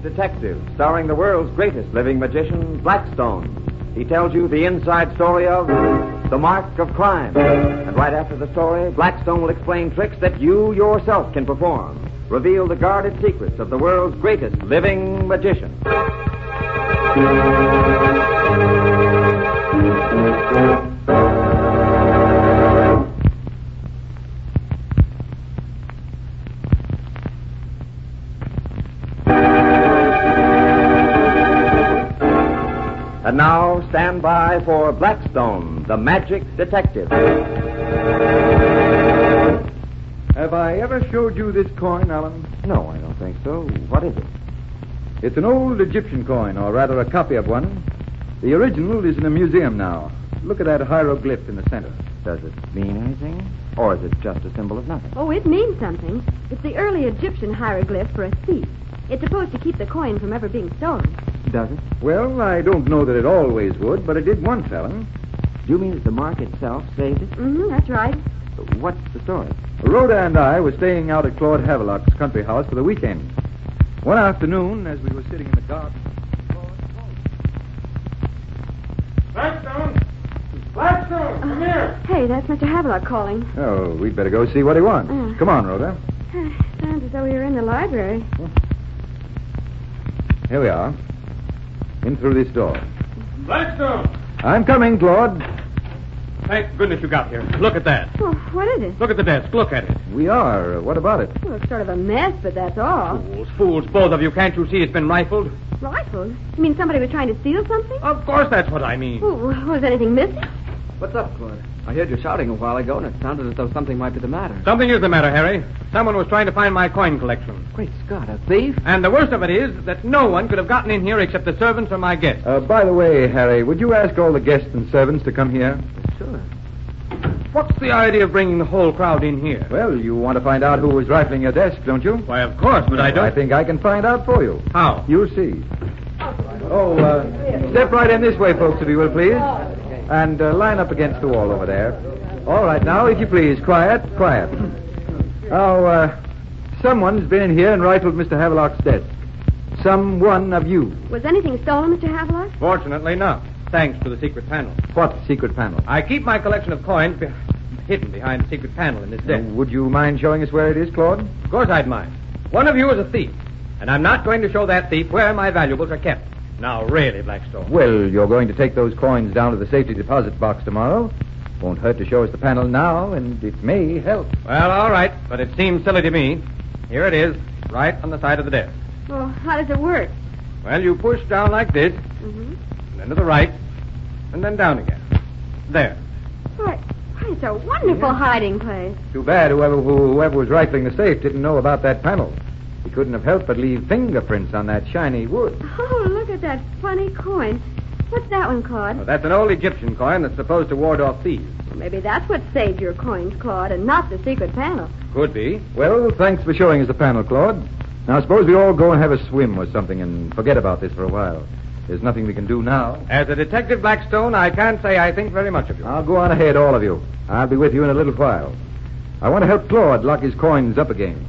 Detective, starring the world's greatest living magician, Blackstone. He tells you the inside story of The Mark of Crime. And right after the story, Blackstone will explain tricks that you yourself can perform. Reveal the guarded secrets of the world's greatest living magician. And now, stand by for Blackstone, the Magic Detective. Have I ever showed you this coin, Alan? No, I don't think so. What is it? It's an old Egyptian coin, or rather a copy of one. The original is in a museum now. Look at that hieroglyph in the center. Does it mean anything? Or is it just a symbol of nothing? Oh, it means something. It's the early Egyptian hieroglyph for a thief. It's supposed to keep the coin from ever being stolen. Does it? Well, I don't know that it always would, but it did once, Alan. Do you mean that the mark itself saved it? Mm-hmm, that's right. What's the story? Rhoda and I were staying out at Claude Havelock's country house for the weekend. One afternoon, as we were sitting in the garden... Blackstone! Blackstone, come here! Hey, that's Mr. Havelock calling. Oh, we'd better go see what he wants. Come on, Rhoda. Sounds as though we were in the library. Here we are. In through this door. Blackstone! I'm coming, Claude. Thank goodness you got here. Look at that. Oh, what is it? Look at the desk. Look at it. We are. What about it? Well, it's sort of a mess, but that's all. Fools, both of you. Can't you see it's been rifled? Rifled? You mean somebody was trying to steal something? Of course that's what I mean. Oh, was anything missing? What's up, Claude? I heard you shouting a while ago, and it sounded as though something might be the matter. Something is the matter, Harry. Someone was trying to find my coin collection. Great Scott, a thief? And the worst of it is that no one could have gotten in here except the servants or my guests. By the way, Harry, would you ask all the guests and servants to come here? Sure. What's the idea of bringing the whole crowd in here? Well, you want to find out who was rifling your desk, don't you? Why, of course, but I don't... I think I can find out for you. How? You'll see. Oh, step right in this way, folks, if you will, please. And line up against the wall over there. All right, now, if you please, quiet. Now, someone's been in here and rifled Mr. Havelock's desk. Someone of you. Was anything stolen, Mr. Havelock? Fortunately not, thanks to the secret panel. What secret panel? I keep my collection of coins hidden behind the secret panel in this desk. Would you mind showing us where it is, Claude? Of course I'd mind. One of you is a thief, and I'm not going to show that thief where my valuables are kept. Now, really, Blackstone. Well, you're going to take those coins down to the safety deposit box tomorrow. Won't hurt to show us the panel now, and it may help. Well, all right, but it seems silly to me. Here it is, right on the side of the desk. Well, how does it work? Well, you push down like this, Mm-hmm. and then to the right, and then down again. There. Why, it's a wonderful hiding place. Too bad whoever was rifling the safe didn't know about that panel. He couldn't have helped but leave fingerprints on that shiny wood. Oh, look at that funny coin. What's that one, Claude? Well, that's an old Egyptian coin that's supposed to ward off thieves. Well, maybe that's what saved your coins, Claude, and not the secret panel. Could be. Well, thanks for showing us the panel, Claude. Now, suppose we all go and have a swim or something and forget about this for a while. There's nothing we can do now. As a detective, Blackstone, I can't say I think very much of you. I'll go on ahead, all of you. I'll be with you in a little while. I want to help Claude lock his coins up again.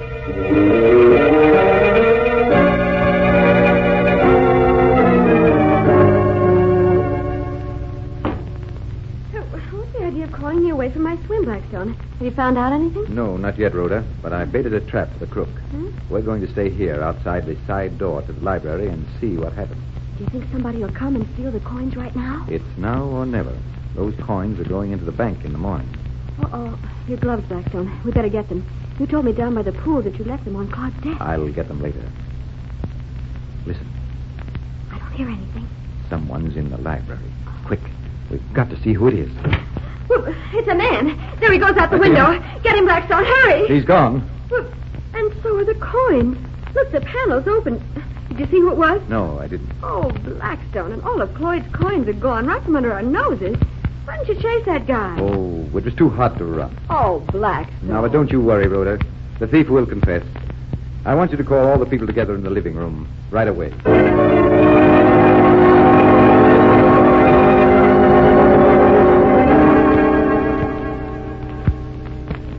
What's the idea of calling me away from my swim, Blackstone? Have you found out anything? No, not yet, Rhoda, but I baited a trap for the crook. Hmm? We're going to stay here outside the side door to the library and see what happens. Do you think somebody will come and steal the coins right now? It's now or never. Those coins are going into the bank in the morning. Uh-oh. Your gloves, Blackstone. We better get them. You told me down by the pool that you left them on Claude's desk. I'll get them later. Listen, I don't hear anything. someone's in the library. Quick, we've got to see who it is. Well, it's a man. There he goes out the window. Get him, Blackstone. Hurry. He's gone. Well, and so are the coins. Look, the panel's open. Did you see who it was? No, I didn't. Oh, Blackstone, and all of Cloyd's coins are gone right from under our noses. Why didn't you chase that guy? Oh, it was too hot to run. Oh, Blackstone. Now, but don't you worry, Rhoda. The thief will confess. I want you to call all the people together in the living room right away.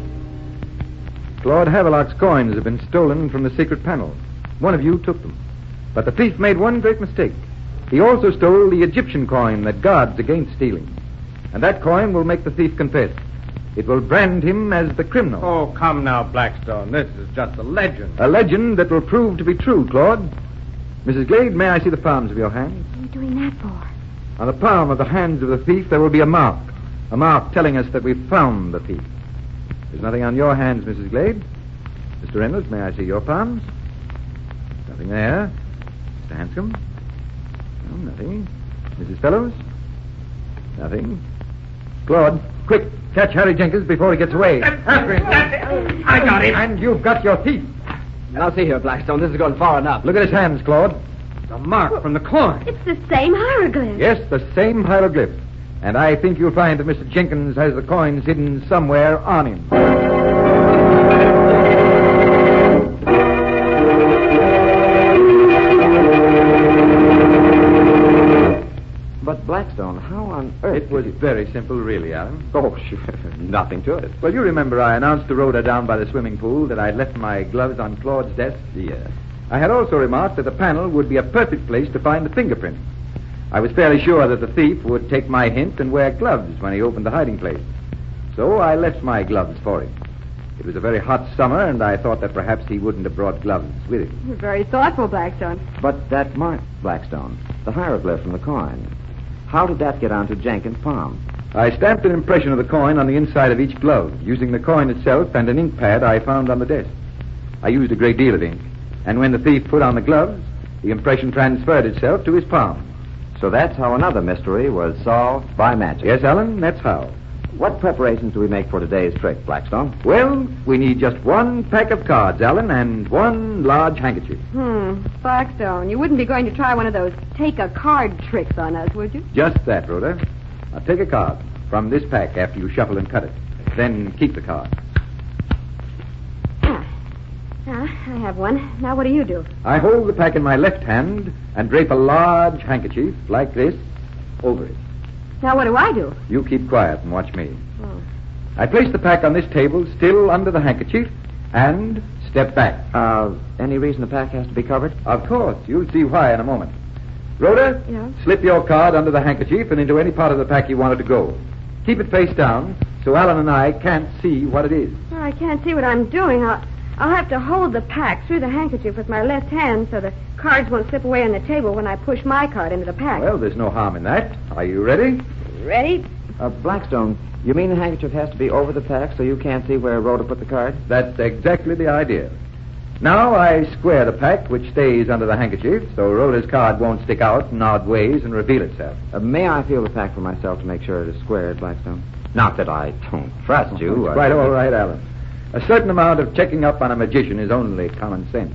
Claude Havelock's coins have been stolen from the secret panel. One of you took them. But the thief made one great mistake. He also stole the Egyptian coin that guards against stealing. And that coin will make the thief confess. It will brand him as the criminal. Oh, come now, Blackstone. This is just a legend. A legend that will prove to be true, Claude. Mrs. Glade, may I see the palms of your hands? What are you doing that for? On the palm of the hands of the thief, there will be a mark. A mark telling us that we've found the thief. There's nothing on your hands, Mrs. Glade. Mr. Reynolds, may I see your palms? Nothing there. Mr. Hanscom? No, nothing. Mrs. Fellows? Nothing. Claude, quick, catch Harry Jenkins before he gets away. I got him. And you've got your thief. Now, see here, Blackstone. This has gone far enough. Look at his hands, Claude. The mark from the coin. It's the same hieroglyph. Yes, the same hieroglyph. And I think you'll find that Mr. Jenkins has the coins hidden somewhere on him. But Blackstone, how on earth... It was very simple, really, Alan. Oh, sure. Nothing to it. Well, you remember I announced to Rhoda down by the swimming pool that I'd left my gloves on Claude's desk? Yes. I had also remarked that the panel would be a perfect place to find the fingerprint. I was fairly sure that the thief would take my hint and wear gloves when he opened the hiding place. So I left my gloves for him. It was a very hot summer, and I thought that perhaps he wouldn't have brought gloves with him. You're very thoughtful, Blackstone. But that mark, Blackstone, the hieroglyph from the coin, how did that get onto Jenkins' palm? I stamped an impression of the coin on the inside of each glove, using the coin itself and an ink pad I found on the desk. I used a great deal of ink, and when the thief put on the gloves, the impression transferred itself to his palm. So that's how another mystery was solved by magic. Yes, Alan, that's how. What preparations do we make for today's trick, Blackstone? Well, we need just one pack of cards, Alan, and one large handkerchief. Blackstone, you wouldn't be going to try one of those take-a-card tricks on us, would you? Just that, Rhoda. Now take a card from this pack after you shuffle and cut it. Then keep the card. I have one. Now what do you do? I hold the pack in my left hand and drape a large handkerchief, like this, over it. Now what do I do? You keep quiet and watch me. Oh. I place the pack on this table, still under the handkerchief, and step back. Any reason the pack has to be covered? Of course. You'll see why in a moment. Rhoda, Yeah? slip your card under the handkerchief and into any part of the pack you want it to go. Keep it face down so Alan and I can't see what it is. Well, I can't see what I'm doing. I'll have to hold the pack through the handkerchief with my left hand so the cards won't slip away on the table when I push my card into the pack. Well, there's no harm in that. Are you ready? Ready? Blackstone, you mean the handkerchief has to be over the pack so you can't see where Rhoda put the card? That's exactly the idea. Now I square the pack, which stays under the handkerchief, so Rhoda's card won't stick out in odd ways and reveal itself. May I feel the pack for myself to make sure it is squared, Blackstone? Not that I don't trust you. It's quite all right, Alan. A certain amount of checking up on a magician is only common sense.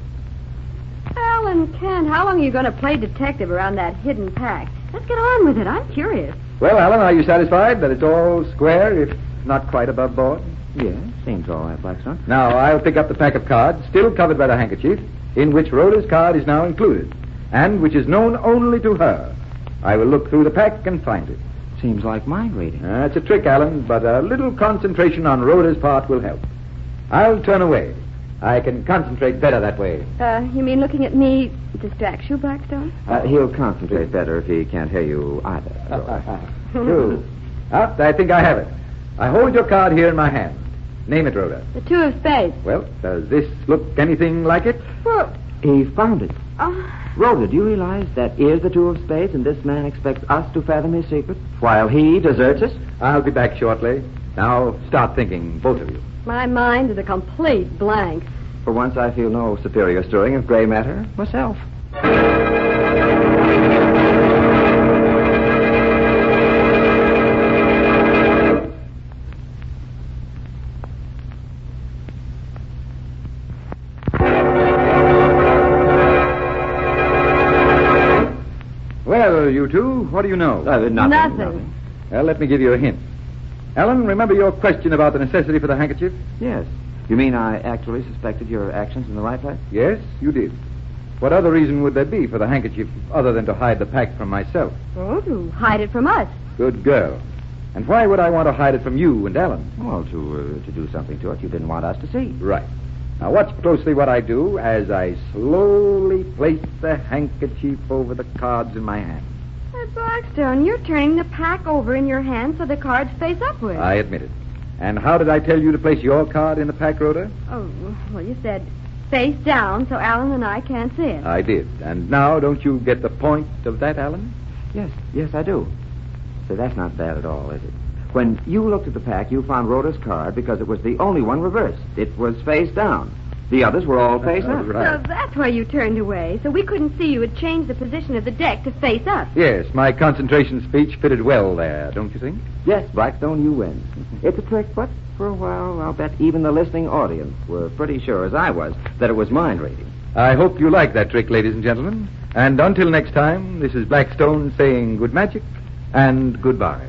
Alan Kent, how long are you going to play detective around that hidden pack? Let's get on with it. I'm curious. Well, Alan, are you satisfied that it's all square, if not quite above board? Yes, seems all right, Blackstone. Now, I'll pick up the pack of cards, still covered by the handkerchief, in which Rhoda's card is now included, and which is known only to her. I will look through the pack and find it. Seems like mind reading. It's a trick, Alan, but a little concentration on Rhoda's part will help. I'll turn away. I can concentrate better that way. You mean looking at me distracts you, Blackstone? He'll concentrate better if he can't hear you either. True. I think I have it. I hold your card here in my hand. Name it, Rhoda. The two of spades. Well, does this look anything like it? Well, He found it. oh, Rhoda, do you realize that is the two of spades, and this man expects us to fathom his secret while he deserts us? I'll be back shortly. Now, start thinking, both of you. my mind is a complete blank. For once, I feel no superior stirring of gray matter myself. Well, you two, what do you know? Nothing. Well, let me give you a hint. Alan, remember your question about the necessity for the handkerchief? Yes. You mean I actually suspected your actions in the right place? Yes, you did. What other reason would there be for the handkerchief other than to hide the pack from myself? Oh, to hide it from us. Good girl. And why would I want to hide it from you and Alan? Well, to do something to it you didn't want us to see. Right. Now, watch closely what I do as I slowly place the handkerchief over the cards in my hand. Blackstone, you're turning the pack over in your hand so the cards face upward. I admit it. And how did I tell you to place your card in the pack, Rhoda? Oh, well, you said face down so Alan and I can't see it. I did. And now, don't you get the point of that, Alan? Yes, I do. So that's not bad at all, is it? When you looked at the pack, you found Rhoda's card because it was the only one reversed. It was face down. The others were all face up. Right. So that's why you turned away, so we couldn't see you had changed the position of the deck to face us. Yes, my concentration speech fitted well there, don't you think? Yes, Blackstone, you win. It's a trick, but for a while, I'll bet even the listening audience were pretty sure, as I was, that it was mind reading. I hope you like that trick, ladies and gentlemen. And until next time, this is Blackstone saying good magic and goodbye.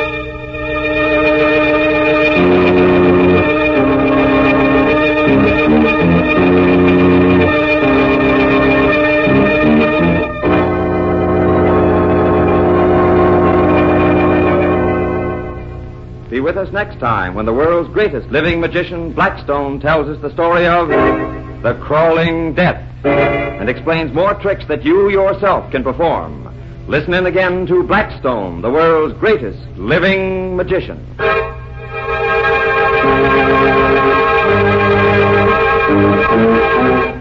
Be with us next time when the world's greatest living magician, Blackstone, tells us the story of the Crawling Death and explains more tricks that you yourself can perform. Listen in again to Blackstone, the world's greatest living magician.